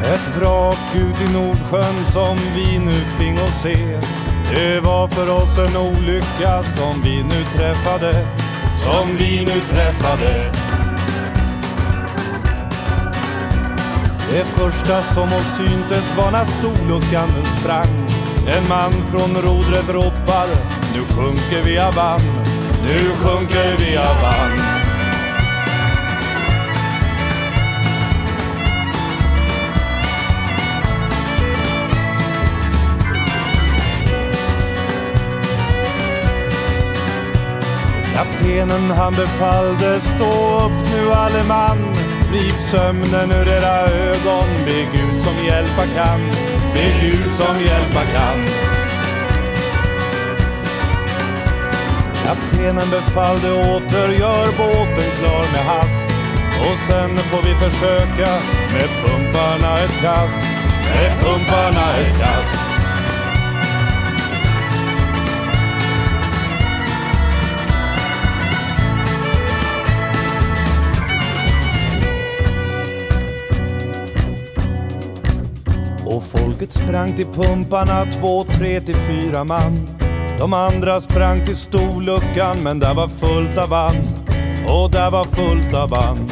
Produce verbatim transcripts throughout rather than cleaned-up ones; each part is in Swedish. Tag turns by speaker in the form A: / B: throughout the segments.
A: Ett vrak ut i Nordsjön som vi nu fing och se. Det var för oss en olycka som vi nu träffade. Som vi nu träffade. Det första som oss syntes var när storluckan den sprang. En man från rodret ropar: nu sjunker vi av vann. Nu sjunker vi av vann. Kaptenen han befallde: stå upp nu alle man. Riv sömnen ur era ögon. Be Gud som hjälpa kan. Be Gud som hjälpa kan. Kaptenen befallde åter: gör båten klar med hast. Och sen får vi försöka med pumparna ett kast. Med pumparna ett kast. Och folket sprang till pumparna, två, tre till fyra man. De andra sprang till storluckan, men där var fullt av vann. Och där var fullt av vann.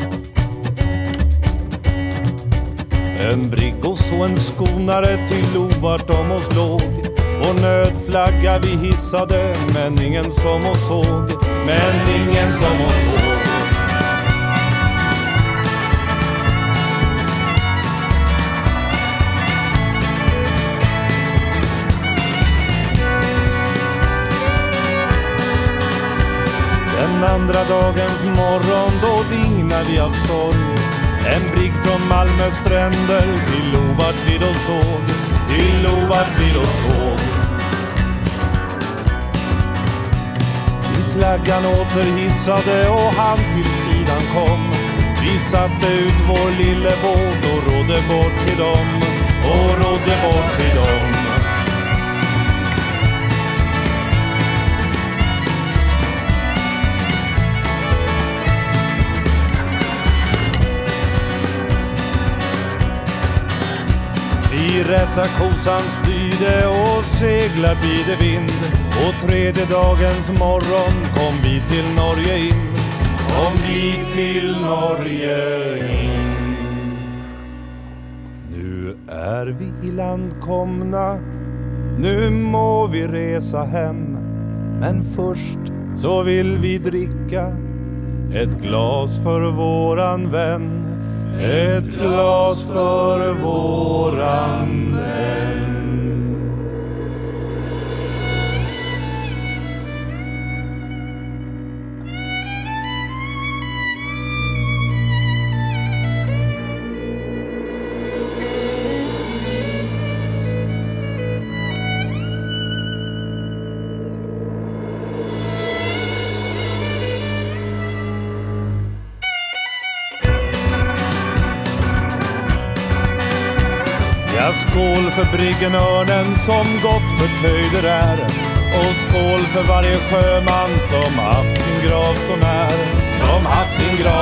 A: En brigg och så en skonare till lo vart om oss låg. Och nödflagga vi hissade, men ingen som oss såg. Men ingen som oss såg. Den andra dagens morgon då dignar vi av sorg. En brigg från Malmö stränder till lo vart vi då såg. Till lo vart vi då såg. Vi flaggan återhissade och han till sidan kom. Vi satte ut vår lille båt och rodde bort till dem. Och rodde bort till dem. Vi rätta kosan styrde och segla bide vind. Och tredje dagens morgon kom vi till Norge in. Kom vi till Norge in. Nu är vi i land komna. Nu må vi resa hem. Men först så vill vi dricka ett glas för våran vän. Ett glas för våran vän. Ja, skål för briggen Örnen som gott förtöjder är. Och skål för varje sjöman som haft sin grav så när. Som haft sin grav